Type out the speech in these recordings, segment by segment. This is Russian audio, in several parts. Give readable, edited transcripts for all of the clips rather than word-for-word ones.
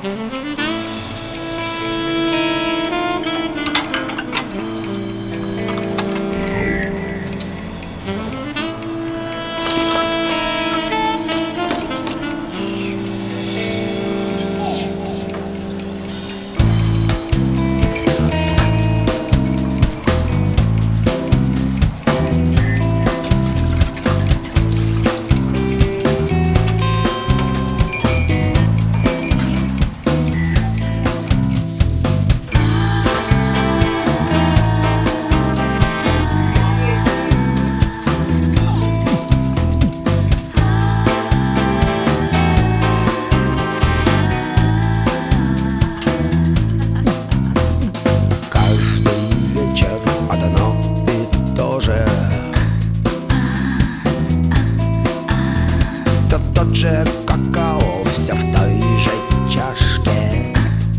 Какао, все в той же чашке.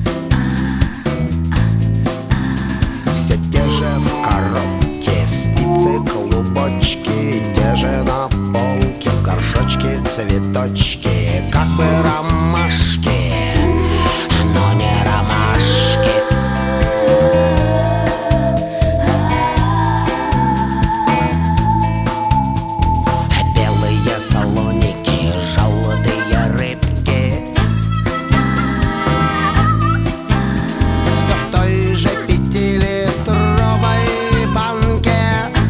Все те же в коробке спицы, клубочки, те же на полке в горшочке цветочки, как бы ромашки, но не ромашки. Белые салоники, желтые рыбки, все в той же 5-литровой банке.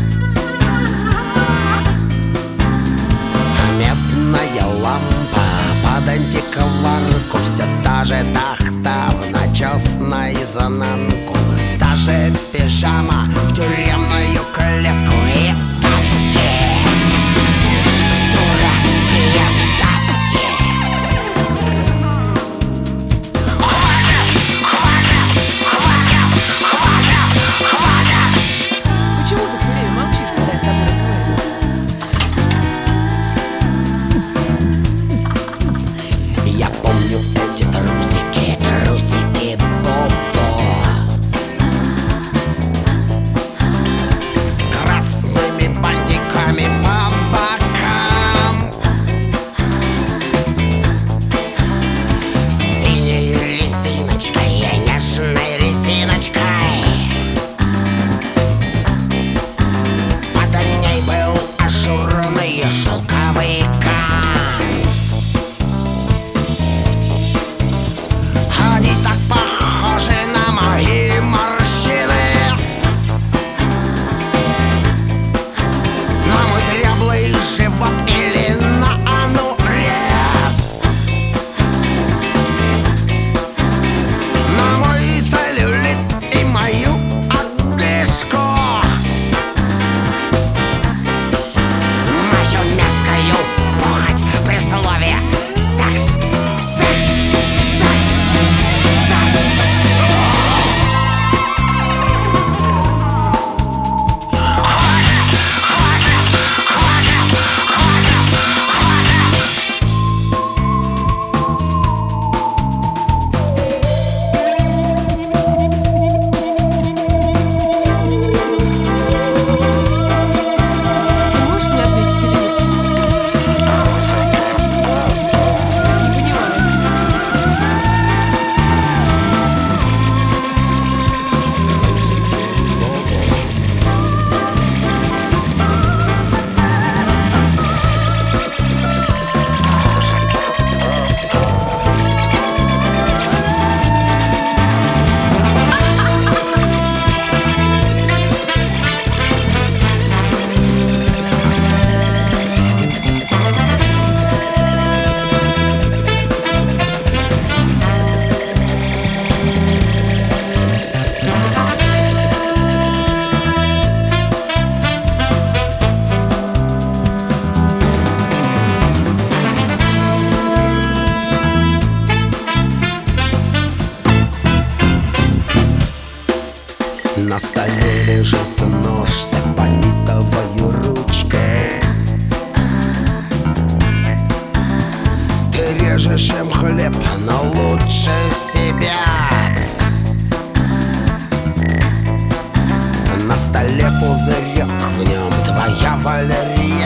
Медная лампа под антикварку, все та же тахта в начесной изнанку, та же пижама в тюремную клетку и тапки, дурацкие тапки. Почему ты все время молчишь, когда я с тобой разговариваю? Я помню эти трусики, трусики Бобо, с красными бантиками по бокам, с синей резиночкой и нежной резиночкой. Под ней был ажурный шелковый ганс. Они так похожи на мои морщины, на мой дряблый живот или на анурез, на мой целлюлит и мою одышку, мою мерзкую похоть при слове секс, секс, секс, секс. Ты можешь мне ответить или нет? Не понимаю. На столе лежит нож с эбонитовой ручкой. Ты режешь им хлеб, но лучше себя. На столе пузырек, в нем твоя валерьянка.